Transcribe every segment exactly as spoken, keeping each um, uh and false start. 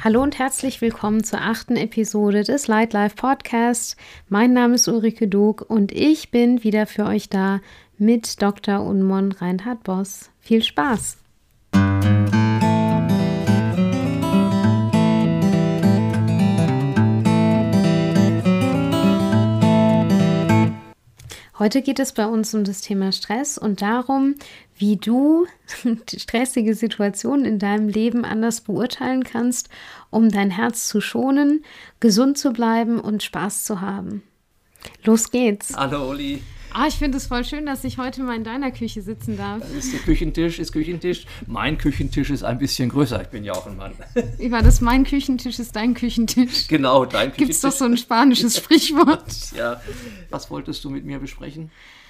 Hallo und herzlich willkommen zur achten Episode des Light Life Podcasts. Mein Name ist Ulrike Dog und ich bin wieder für euch da mit Doktor Unmon Reinhard-Boss. Viel Spaß! Heute geht es bei uns um das Thema Stress und darum, wie du stressige Situationen in deinem Leben anders beurteilen kannst, um dein Herz zu schonen, gesund zu bleiben und Spaß zu haben. Los geht's! Hallo Uli! Ah, ich finde es voll schön, dass ich heute mal in deiner Küche sitzen darf. Das ist der Küchentisch, ist Küchentisch. Mein Küchentisch ist ein bisschen größer, ich bin ja auch ein Mann. Wie war das? Mein Küchentisch ist dein Küchentisch. Genau, dein Küchentisch. Gibt es doch so ein spanisches Sprichwort. Ja. Was wolltest du mit mir besprechen?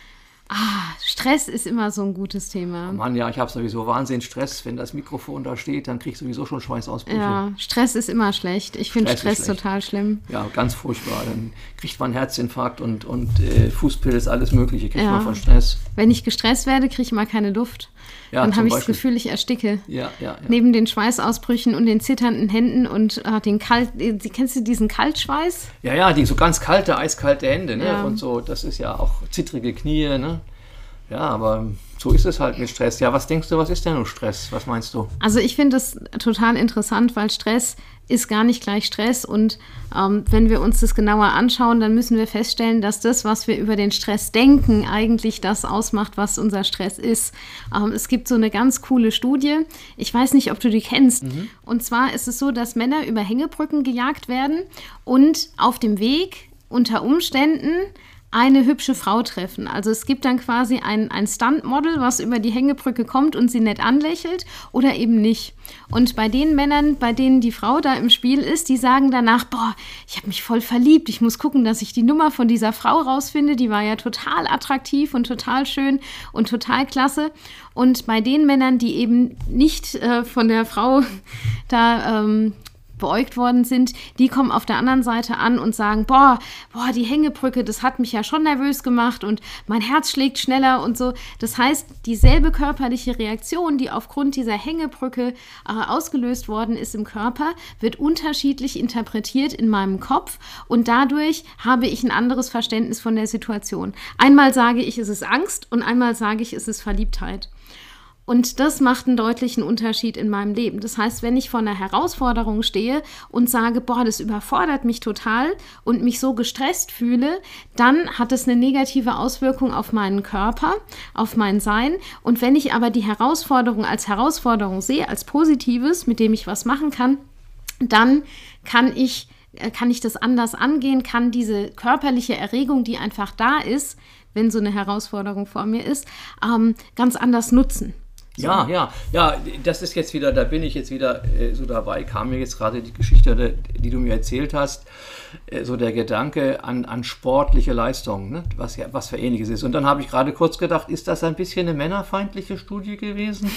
Ah, Stress ist immer so ein gutes Thema. Oh Mann, ja, ich habe sowieso Wahnsinns Stress. Wenn das Mikrofon da steht, dann krieg ich sowieso schon Schweißausbrüche. Ja, Stress ist immer schlecht. Ich finde Stress, Stress total schlimm. Ja, ganz furchtbar. Dann kriegt man Herzinfarkt und, und äh, Fußpilz, alles Mögliche kriegt ja. man von Stress. Wenn ich gestresst werde, kriege ich mal keine Luft. Ja, dann habe ich das Gefühl, ich ersticke. Ja, ja, ja. Neben den Schweißausbrüchen und den zitternden Händen und äh, den kalt, kennst du diesen Kaltschweiß? Ja, ja, die so ganz kalte, eiskalte Hände, ne? Ja. Und so, das ist ja auch zittrige Knie, ne? Ja, aber so ist es halt mit Stress. Ja, was denkst du, was ist denn nur Stress? Was meinst du? Also ich finde das total interessant, weil Stress ist gar nicht gleich Stress. Und ähm, wenn wir uns das genauer anschauen, dann müssen wir feststellen, dass das, was wir über den Stress denken, eigentlich das ausmacht, was unser Stress ist. Ähm, es gibt so eine ganz coole Studie. Ich weiß nicht, ob du die kennst. Mhm. Und zwar ist es so, dass Männer über Hängebrücken gejagt werden und auf dem Weg unter Umständen eine hübsche Frau treffen. Also es gibt dann quasi ein, ein Stuntmodel, was über die Hängebrücke kommt und sie nett anlächelt oder eben nicht. Und bei den Männern, bei denen die Frau da im Spiel ist, die sagen danach, boah, ich habe mich voll verliebt, ich muss gucken, dass ich die Nummer von dieser Frau rausfinde, die war ja total attraktiv und total schön und total klasse. Und bei den Männern, die eben nicht äh, von der Frau da ähm, beäugt worden sind, die kommen auf der anderen Seite an und sagen, boah, boah, die Hängebrücke, das hat mich ja schon nervös gemacht und mein Herz schlägt schneller und so. Das heißt, dieselbe körperliche Reaktion, die aufgrund dieser Hängebrücke äh, ausgelöst worden ist im Körper, wird unterschiedlich interpretiert in meinem Kopf und dadurch habe ich ein anderes Verständnis von der Situation. Einmal sage ich, es ist Angst und einmal sage ich, es ist Verliebtheit. Und das macht einen deutlichen Unterschied in meinem Leben. Das heißt, wenn ich vor einer Herausforderung stehe und sage, boah, das überfordert mich total und mich so gestresst fühle, dann hat es eine negative Auswirkung auf meinen Körper, auf mein Sein. Und wenn ich aber die Herausforderung als Herausforderung sehe, als Positives, mit dem ich was machen kann, dann kann ich, kann ich das anders angehen, kann diese körperliche Erregung, die einfach da ist, wenn so eine Herausforderung vor mir ist, ähm, ganz anders nutzen. So. Ja, ja, ja, das ist jetzt wieder, da bin ich jetzt wieder äh, so dabei, kam mir jetzt gerade die Geschichte, die du mir erzählt hast, äh, so der Gedanke an, an sportliche Leistung, ne? was, ja, was für Ähnliches ist. Und dann habe ich gerade kurz gedacht, ist das ein bisschen eine männerfeindliche Studie gewesen?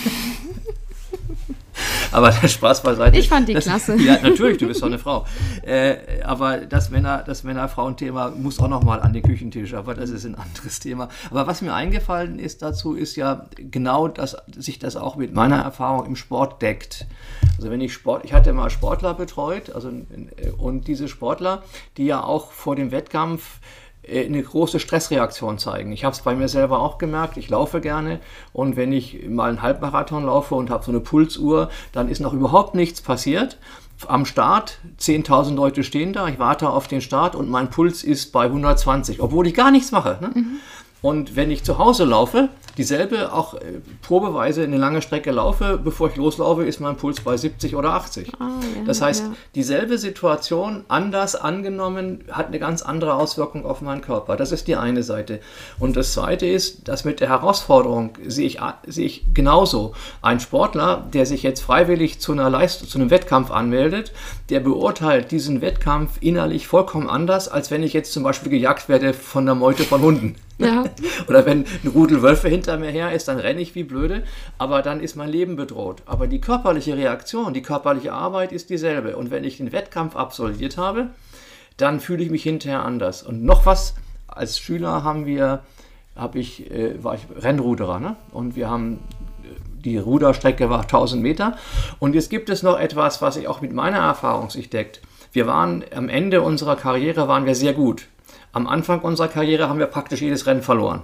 Aber der Spaß beiseite. Ich fand die das, klasse. Ja, natürlich, du bist doch eine Frau. Äh, aber das Männer, das Männer-Frauen-Thema muss auch nochmal an den Küchentisch, aber das ist ein anderes Thema. Aber was mir eingefallen ist dazu, ist ja genau, dass sich das auch mit meiner Erfahrung im Sport deckt. Also wenn ich Sport, ich hatte mal Sportler betreut, also, und diese Sportler, die ja auch vor dem Wettkampf eine große Stressreaktion zeigen. Ich habe es bei mir selber auch gemerkt, ich laufe gerne und wenn ich mal einen Halbmarathon laufe und habe so eine Pulsuhr, dann ist noch überhaupt nichts passiert. Am Start, zehntausend Leute stehen da, ich warte auf den Start und mein Puls ist bei hundertzwanzig, obwohl ich gar nichts mache. Ne? Mhm. Und wenn ich zu Hause laufe, dieselbe auch äh, probeweise eine lange Strecke laufe, bevor ich loslaufe, ist mein Puls bei siebzig oder achtzig. Oh, ja, das heißt, ja. dieselbe Situation, anders angenommen, hat eine ganz andere Auswirkung auf meinen Körper. Das ist die eine Seite. Und das zweite ist, dass mit der Herausforderung sehe ich, sehe ich genauso. Ein Sportler, der sich jetzt freiwillig zu einer Leistung, zu einem Wettkampf anmeldet, der beurteilt diesen Wettkampf innerlich vollkommen anders, als wenn ich jetzt zum Beispiel gejagt werde von einer Meute von Hunden. Ja. Oder wenn ein Rudel Wölfe hinter mir her ist, dann renne ich wie blöde, aber dann ist mein Leben bedroht. Aber die körperliche Reaktion, die körperliche Arbeit ist dieselbe. Und wenn ich den Wettkampf absolviert habe, dann fühle ich mich hinterher anders. Und noch was, als Schüler haben wir, habe ich, äh, war ich Rennruderer, ne? Und wir haben die Ruderstrecke war tausend Meter. Und jetzt gibt es noch etwas, was sich auch mit meiner Erfahrung sich deckt. Wir waren am Ende unserer Karriere waren wir sehr gut. Am Anfang unserer Karriere haben wir praktisch jedes Rennen verloren.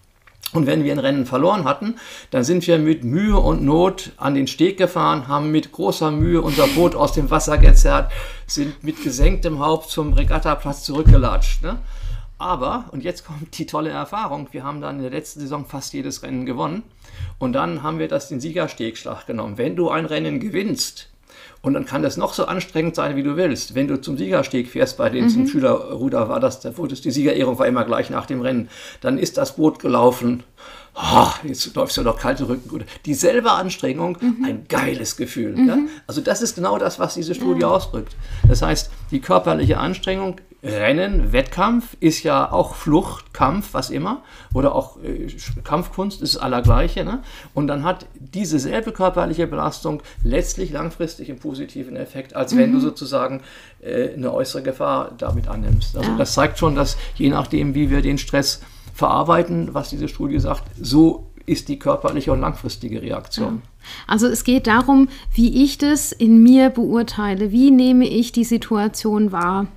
Und wenn wir ein Rennen verloren hatten, dann sind wir mit Mühe und Not an den Steg gefahren, haben mit großer Mühe unser Boot aus dem Wasser gezerrt, sind mit gesenktem Haupt zum Regattaplatz zurückgelatscht. Ne? Aber, und jetzt kommt die tolle Erfahrung, wir haben dann in der letzten Saison fast jedes Rennen gewonnen und dann haben wir das den Siegerstegschlag genommen. Wenn du ein Rennen gewinnst, und dann kann das noch so anstrengend sein, wie du willst. Wenn du zum Siegersteg fährst, bei den mhm. Schülerruder war das, da wurde es, die Siegerehrung war immer gleich nach dem Rennen, dann ist das Boot gelaufen. Oh, jetzt läufst du doch kalte Rücken. Dieselbe Anstrengung, mhm. ein geiles Gefühl. Mhm. Ja? Also das ist genau das, was diese Studie ja. ausdrückt. Das heißt, die körperliche Anstrengung, Rennen, Wettkampf ist ja auch Flucht, Kampf, was immer. Oder auch äh, Kampfkunst ist das Allergleiche. Ne? Und dann hat diese selbe körperliche Belastung letztlich langfristig einen positiven Effekt, als wenn mhm. du sozusagen äh, eine äußere Gefahr damit annimmst. Also ja. das zeigt schon, dass je nachdem, wie wir den Stress verarbeiten, was diese Studie sagt, so ist die körperliche und langfristige Reaktion. Ja. Also es geht darum, wie ich das in mir beurteile. Wie nehme ich die Situation wahr?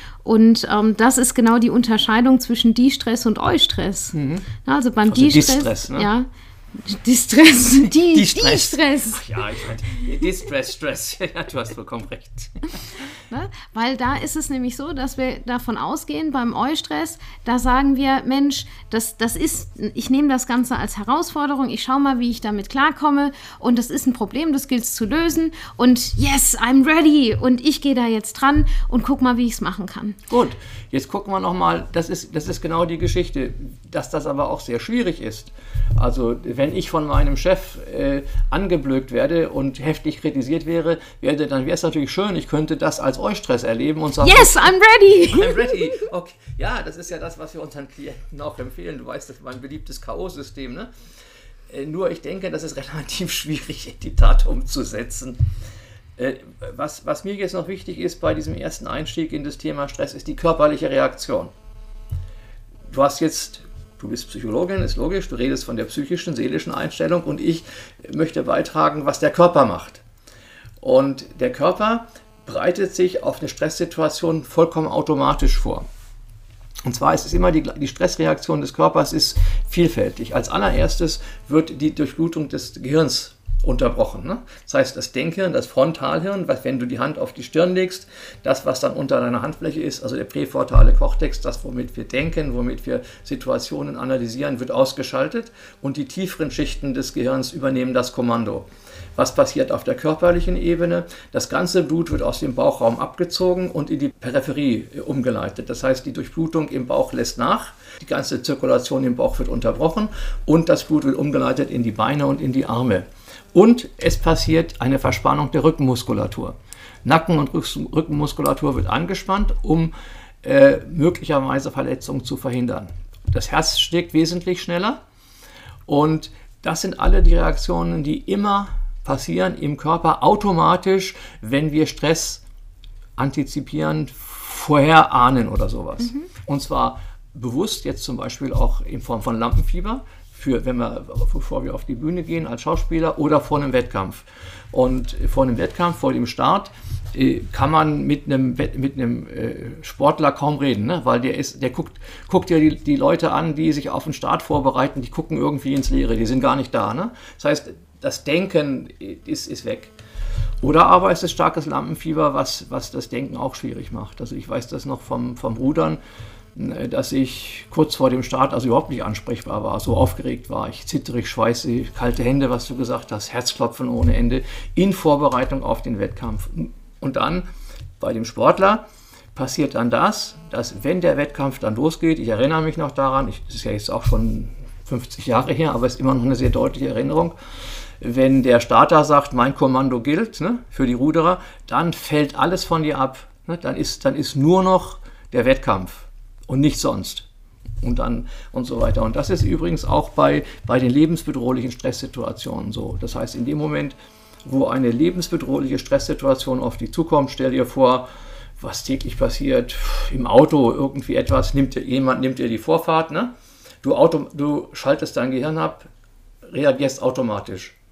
Und ähm, das ist genau die Unterscheidung zwischen Distress und Eustress. Mhm. Also beim also Distress, Distress, ne? ja, Distress, die, Distress. Distress. Ach ja, ich meine, Distress, Stress, ja, du hast vollkommen recht. Ne? Weil da ist es nämlich so, dass wir davon ausgehen, beim Eustress, da sagen wir, Mensch, das, das ist, ich nehme das Ganze als Herausforderung, ich schaue mal, wie ich damit klarkomme und das ist ein Problem, das gilt es zu lösen und yes, I'm ready und ich gehe da jetzt dran und guck mal, wie ich es machen kann. Gut, jetzt gucken wir nochmal, das ist, das ist genau die Geschichte, dass das aber auch sehr schwierig ist. Also wenn ich von meinem Chef äh, angeblökt werde und heftig kritisiert wäre, werde, dann wäre es natürlich schön, ich könnte das als Eustress erleben und sagen, yes, I'm ready! I'm ready! Okay. Ja, das ist ja das, was wir unseren Klienten auch empfehlen. Du weißt, das ist mein beliebtes K O-System. Ne? Äh, nur ich denke, das ist relativ schwierig, in die Tat umzusetzen. Äh, was, was mir jetzt noch wichtig ist bei diesem ersten Einstieg in das Thema Stress, ist die körperliche Reaktion. Du hast jetzt... Du bist Psychologin, ist logisch, du redest von der psychischen, seelischen Einstellung und ich möchte beitragen, was der Körper macht. Und der Körper bereitet sich auf eine Stresssituation vollkommen automatisch vor. Und zwar ist es immer die, die Stressreaktion des Körpers ist vielfältig. Als allererstes wird die Durchblutung des Gehirns unterbrochen. Ne? Das heißt, das Denkhirn, das Frontalhirn, wenn du die Hand auf die Stirn legst, das, was dann unter deiner Handfläche ist, also der präfrontale Kortex, das, womit wir denken, womit wir Situationen analysieren, wird ausgeschaltet und die tieferen Schichten des Gehirns übernehmen das Kommando. Was passiert auf der körperlichen Ebene? Das ganze Blut wird aus dem Bauchraum abgezogen und in die Peripherie umgeleitet. Das heißt, die Durchblutung im Bauch lässt nach, die ganze Zirkulation im Bauch wird unterbrochen und das Blut wird umgeleitet in die Beine und in die Arme. Und es passiert eine Verspannung der Rückenmuskulatur. Nacken- und Rückenmuskulatur wird angespannt, um äh, möglicherweise Verletzungen zu verhindern. Das Herz schlägt wesentlich schneller und das sind alle die Reaktionen, die immer passieren im Körper automatisch, wenn wir Stress antizipieren, vorher ahnen oder sowas. Mhm. Und zwar bewusst, jetzt zum Beispiel auch in Form von Lampenfieber, für, wenn wir, bevor wir auf die Bühne gehen als Schauspieler oder vor einem Wettkampf. Und vor einem Wettkampf, vor dem Start, äh, kann man mit einem, mit einem äh, Sportler kaum reden, ne? Weil der, ist, der guckt, guckt ja die, die Leute an, die sich auf den Start vorbereiten, die gucken irgendwie ins Leere, die sind gar nicht da. Ne? Das heißt, das Denken ist, ist weg. Oder aber es ist starkes Lampenfieber, was, was das Denken auch schwierig macht. Also ich weiß das noch vom, vom Rudern, dass ich kurz vor dem Start also überhaupt nicht ansprechbar war, so aufgeregt war ich, zitterig, schweißig, kalte Hände, was du gesagt hast, Herzklopfen ohne Ende, in Vorbereitung auf den Wettkampf. Und dann bei dem Sportler passiert dann das, dass wenn der Wettkampf dann losgeht, ich erinnere mich noch daran, ich, das ist ja jetzt auch schon fünfzig Jahre her, aber es ist immer noch eine sehr deutliche Erinnerung, wenn der Starter sagt, mein Kommando gilt, ne, für die Ruderer, dann fällt alles von dir ab, ne, dann ist, dann ist nur noch der Wettkampf. Und nicht sonst. Und dann und so weiter. Und das ist übrigens auch bei, bei den lebensbedrohlichen Stresssituationen so. Das heißt, in dem Moment, wo eine lebensbedrohliche Stresssituation auf dich zukommt, stell dir vor, was täglich passiert, im Auto irgendwie etwas, nimmt dir, jemand nimmt dir die Vorfahrt, ne? Du, Auto, du schaltest dein Gehirn ab, reagierst automatisch.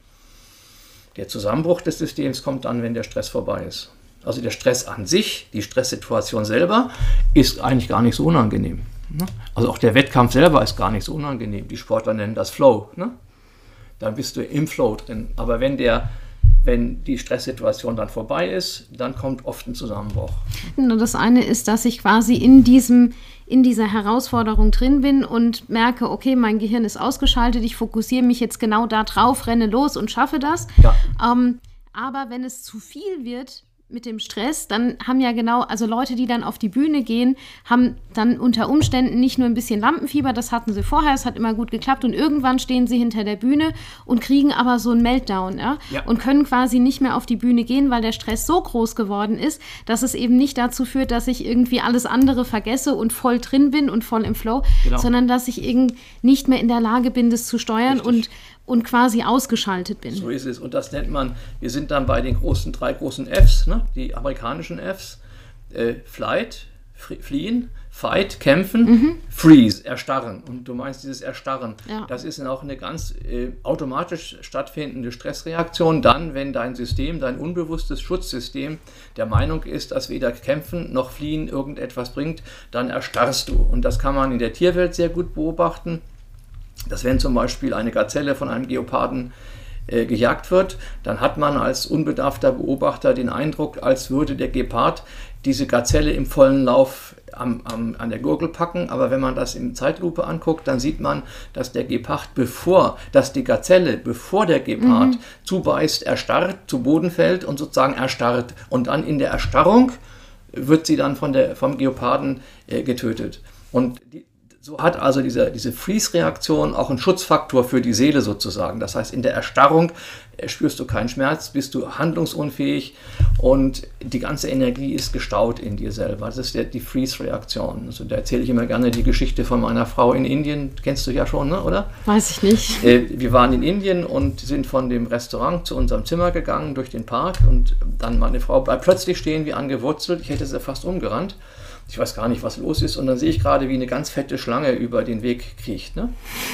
Der Zusammenbruch des Systems kommt dann, wenn der Stress vorbei ist. Also der Stress an sich, die Stresssituation selber, ist eigentlich gar nicht so unangenehm. Ne? Also auch der Wettkampf selber ist gar nicht so unangenehm. Die Sportler nennen das Flow. Ne? Dann bist du im Flow drin. Aber wenn der Wenn die Stresssituation dann vorbei ist, dann kommt oft ein Zusammenbruch. Das eine ist, dass ich quasi in diesem, in dieser Herausforderung drin bin und merke, okay, mein Gehirn ist ausgeschaltet, ich fokussiere mich jetzt genau da drauf, renne los und schaffe das. Ja. Ähm, aber wenn es zu viel wird mit dem Stress, dann haben ja genau, also Leute, die dann auf die Bühne gehen, haben dann unter Umständen nicht nur ein bisschen Lampenfieber, das hatten sie vorher, es hat immer gut geklappt und irgendwann stehen sie hinter der Bühne und kriegen aber so einen Meltdown, ja? Ja. Und können quasi nicht mehr auf die Bühne gehen, weil der Stress so groß geworden ist, dass es eben nicht dazu führt, dass ich irgendwie alles andere vergesse und voll drin bin und voll im Flow, Genau. sondern dass ich eben nicht mehr in der Lage bin, das zu steuern Richtig. und und quasi ausgeschaltet bin. So ist es. Und das nennt man, wir sind dann bei den großen, drei großen Fs, ne? Die amerikanischen Fs. Äh, Flight, fliehen, Fight, kämpfen, mhm. Freeze, erstarren. Und du meinst dieses Erstarren. Ja. Das ist auch eine ganz äh, automatisch stattfindende Stressreaktion. Dann, wenn dein System, dein unbewusstes Schutzsystem der Meinung ist, dass weder Kämpfen noch Fliehen irgendetwas bringt, dann erstarrst du. Und das kann man in der Tierwelt sehr gut beobachten. Dass wenn zum Beispiel eine Gazelle von einem Geoparden äh, gejagt wird, dann hat man als unbedarfter Beobachter den Eindruck, als würde der Gepard diese Gazelle im vollen Lauf am, am, an der Gurgel packen. Aber wenn man das in Zeitlupe anguckt, dann sieht man, dass der Gepard, bevor, dass die Gazelle, bevor der Gepard mhm. zubeißt, erstarrt, zu Boden fällt und sozusagen erstarrt. Und dann in der Erstarrung wird sie dann von der, vom Geoparden äh, getötet. Und die, so hat also diese, diese Freeze-Reaktion auch einen Schutzfaktor für die Seele sozusagen. Das heißt, in der Erstarrung spürst du keinen Schmerz, bist du handlungsunfähig und die ganze Energie ist gestaut in dir selber. Das ist der, die Freeze-Reaktion. Also da erzähle ich immer gerne die Geschichte von meiner Frau in Indien. Kennst du ja schon, ne? Oder? Weiß ich nicht. Äh, wir waren in Indien und sind von dem Restaurant zu unserem Zimmer gegangen durch den Park und dann meine Frau bleibt plötzlich stehen wie angewurzelt. Ich hätte sie fast umgerannt. Ich weiß gar nicht, was los ist. Und dann sehe ich gerade, wie eine ganz fette Schlange über den Weg kriecht. Ne?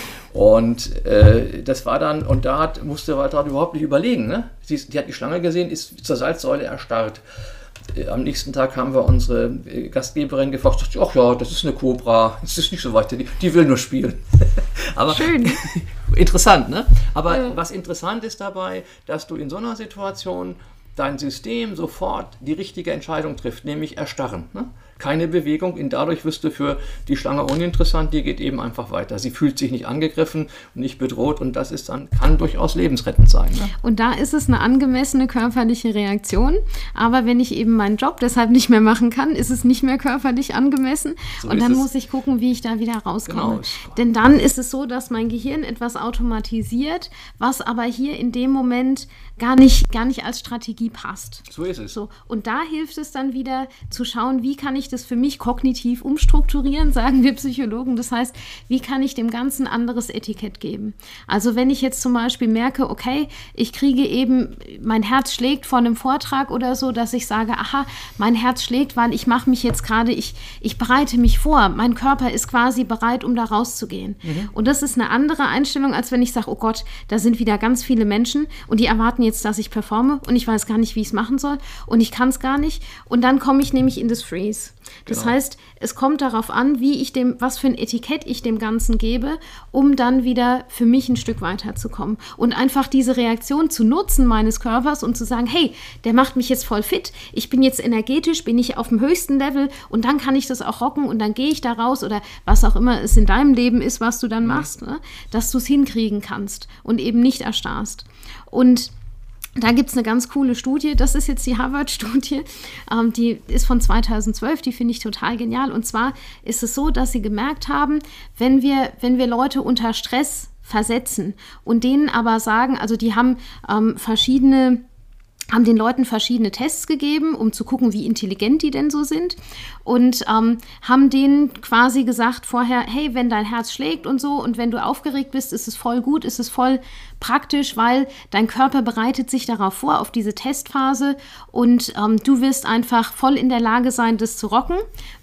Und äh, das war dann, und da hat, musste Walter überhaupt nicht überlegen. Ne? Sie, die hat die Schlange gesehen, ist zur Salzsäule erstarrt. Äh, am nächsten Tag haben wir unsere äh, Gastgeberin gefragt, sagt, ach ja, das ist eine Kobra, das ist nicht so weit, die, die will nur spielen. Aber schön. Interessant, ne? Aber ja. Was interessant ist dabei, dass du in so einer Situation dein System sofort die richtige Entscheidung trifft, nämlich erstarren. Ne? Keine Bewegung, und dadurch wirst du für die Schlange uninteressant, die geht eben einfach weiter. Sie fühlt sich nicht angegriffen und nicht bedroht und das ist dann, kann durchaus lebensrettend sein. Ne? Und da ist es eine angemessene körperliche Reaktion, aber wenn ich eben meinen Job deshalb nicht mehr machen kann, ist es nicht mehr körperlich angemessen so und dann muss ich gucken, wie ich da wieder rauskomme. Genau. Denn dann ist es so, dass mein Gehirn etwas automatisiert, was aber hier in dem Moment gar nicht, gar nicht als Strategie passt. So ist es. So. Und da hilft es dann wieder zu schauen, wie kann ich das für mich kognitiv umstrukturieren, sagen wir Psychologen. Das heißt, wie kann ich dem Ganzen anderes Etikett geben? Also wenn ich jetzt zum Beispiel merke, okay, ich kriege eben, mein Herz schlägt vor einem Vortrag oder so, dass ich sage, aha, mein Herz schlägt, weil ich mache mich jetzt gerade, ich, ich bereite mich vor, mein Körper ist quasi bereit, um da rauszugehen. Mhm. Und das ist eine andere Einstellung, als wenn ich sage, oh Gott, da sind wieder ganz viele Menschen und die erwarten jetzt, dass ich performe und ich weiß gar nicht, wie ich es machen soll und ich kann es gar nicht. Und dann komme ich nämlich in das Freeze. Das genau. heißt, es kommt darauf an, wie ich dem, was für ein Etikett ich dem Ganzen gebe, um dann wieder für mich ein Stück weiterzukommen. Und einfach diese Reaktion zu nutzen meines Körpers und zu sagen, hey, der macht mich jetzt voll fit, ich bin jetzt energetisch, bin ich auf dem höchsten Level und dann kann ich das auch rocken und dann gehe ich da raus oder was auch immer es in deinem Leben ist, was du dann mhm. machst, ne? Dass du es hinkriegen kannst und eben nicht erstarrst. Und da gibt es eine ganz coole Studie, das ist jetzt die Harvard-Studie, ähm, die ist von zweitausendzwölf, die finde ich total genial. Und zwar ist es so, dass sie gemerkt haben, wenn wir, wenn wir Leute unter Stress versetzen und denen aber sagen, also die haben ähm, verschiedene haben den Leuten verschiedene Tests gegeben, um zu gucken, wie intelligent die denn so sind und ähm, haben denen quasi gesagt vorher, hey, wenn dein Herz schlägt und so und wenn du aufgeregt bist, ist es voll gut, ist es voll praktisch, weil dein Körper bereitet sich darauf vor, auf diese Testphase und ähm, du wirst einfach voll in der Lage sein, das zu rocken,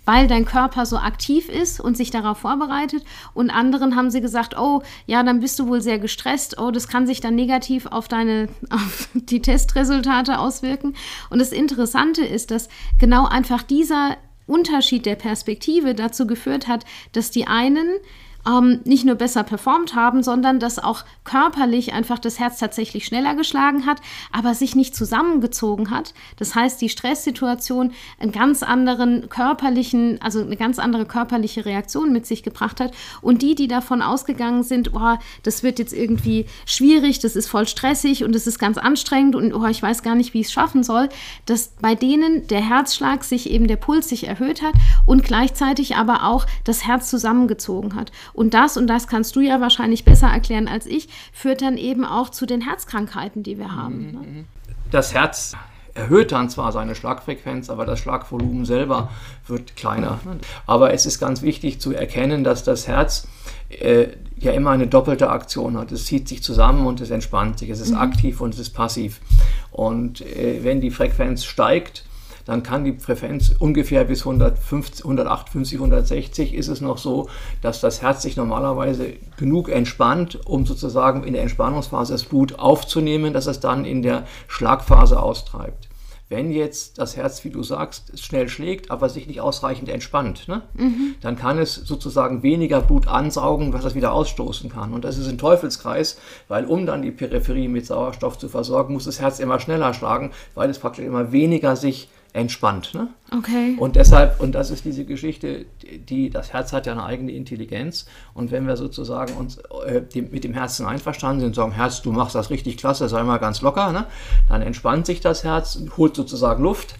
weil dein Körper so aktiv ist und sich darauf vorbereitet. Und anderen haben sie gesagt, oh, ja, dann bist du wohl sehr gestresst. Oh, das kann sich dann negativ auf deine, auf die Testresultate auswirken. Und das Interessante ist, dass genau einfach dieser Unterschied der Perspektive dazu geführt hat, dass die einen ähm, nicht nur besser performt haben, sondern dass auch körperlich einfach das Herz tatsächlich schneller geschlagen hat, aber sich nicht zusammengezogen hat. Das heißt, die Stresssituation einen ganz anderen körperlichen, also eine ganz andere körperliche Reaktion mit sich gebracht hat. Und die, die davon ausgegangen sind, boah, das wird jetzt irgendwie schwierig, das ist voll stressig und es ist ganz anstrengend und oh, ich weiß gar nicht, wie ich es schaffen soll, dass bei denen der Herzschlag sich eben, der Puls sich erhöht hat und gleichzeitig aber auch das Herz zusammengezogen hat. Und das, und das kannst du ja wahrscheinlich besser erklären als ich, führt dann eben auch zu den Herzkrankheiten, die wir haben. Ne? Das Herz erhöht dann zwar seine Schlagfrequenz, aber das Schlagvolumen selber wird kleiner. Aber es ist ganz wichtig zu erkennen, dass das Herz äh, ja immer eine doppelte Aktion hat. Es zieht sich zusammen und es entspannt sich. Es ist mhm. aktiv und es ist passiv. Und äh, wenn die Frequenz steigt, dann kann die Frequenz ungefähr bis hundertfünfzig, hundertachtundfünfzig, hundertsechzig ist es noch so, dass das Herz sich normalerweise genug entspannt, um sozusagen in der Entspannungsphase das Blut aufzunehmen, dass es dann in der Schlagphase austreibt. Wenn jetzt das Herz, wie du sagst, schnell schlägt, aber sich nicht ausreichend entspannt, ne? mhm. dann kann es sozusagen weniger Blut ansaugen, was es wieder ausstoßen kann. Und das ist ein Teufelskreis, weil um dann die Peripherie mit Sauerstoff zu versorgen, muss das Herz immer schneller schlagen, weil es praktisch immer weniger sich entspannt. Ne? Okay. Und deshalb, und das ist diese Geschichte, die, das Herz hat ja eine eigene Intelligenz. Und wenn wir sozusagen uns äh, die, mit dem Herzen einverstanden sind und sagen, Herz, du machst das richtig klasse, sei mal ganz locker, ne? Dann entspannt sich das Herz, holt sozusagen Luft,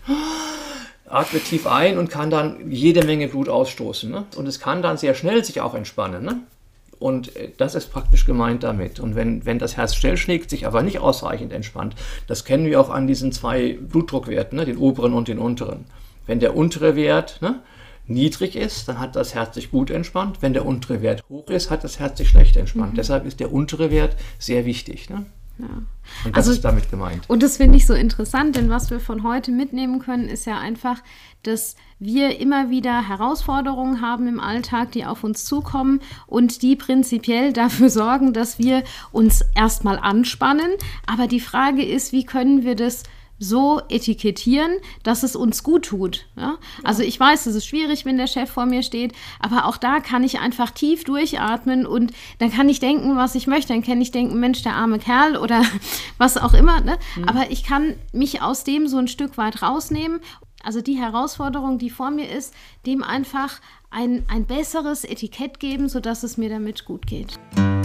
atmet tief ein und kann dann jede Menge Blut ausstoßen. Ne? Und es kann dann sehr schnell sich auch entspannen. Ne? Und das ist praktisch gemeint damit. Und wenn, wenn das Herz schnell schlägt, sich aber nicht ausreichend entspannt, das kennen wir auch an diesen zwei Blutdruckwerten, ne, den oberen und den unteren. Wenn der untere Wert ne, niedrig ist, dann hat das Herz sich gut entspannt. Wenn der untere Wert hoch ist, hat das Herz sich schlecht entspannt. Mhm. Deshalb ist der untere Wert sehr wichtig. Ne? Ja. Und das also, ist damit gemeint. Und das finde ich so interessant, denn was wir von heute mitnehmen können, ist ja einfach, dass wir immer wieder Herausforderungen haben im Alltag, die auf uns zukommen und die prinzipiell dafür sorgen, dass wir uns erstmal anspannen. Aber die Frage ist, wie können wir das so etikettieren, dass es uns gut tut. Ja? Also ich weiß, es ist schwierig, wenn der Chef vor mir steht, aber auch da kann ich einfach tief durchatmen und dann kann ich denken, was ich möchte. Dann kann ich denken, Mensch, der arme Kerl oder was auch immer. Ne? Mhm. Aber ich kann mich aus dem so ein Stück weit rausnehmen. Also die Herausforderung, die vor mir ist, dem einfach ein, ein besseres Etikett geben, sodass es mir damit gut geht.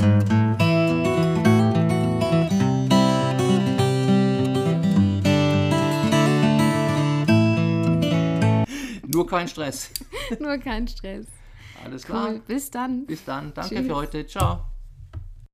Nur kein Stress. Nur kein Stress. Alles klar. Cool. Bis dann. Bis dann. Danke Tschüss. Für heute. Ciao.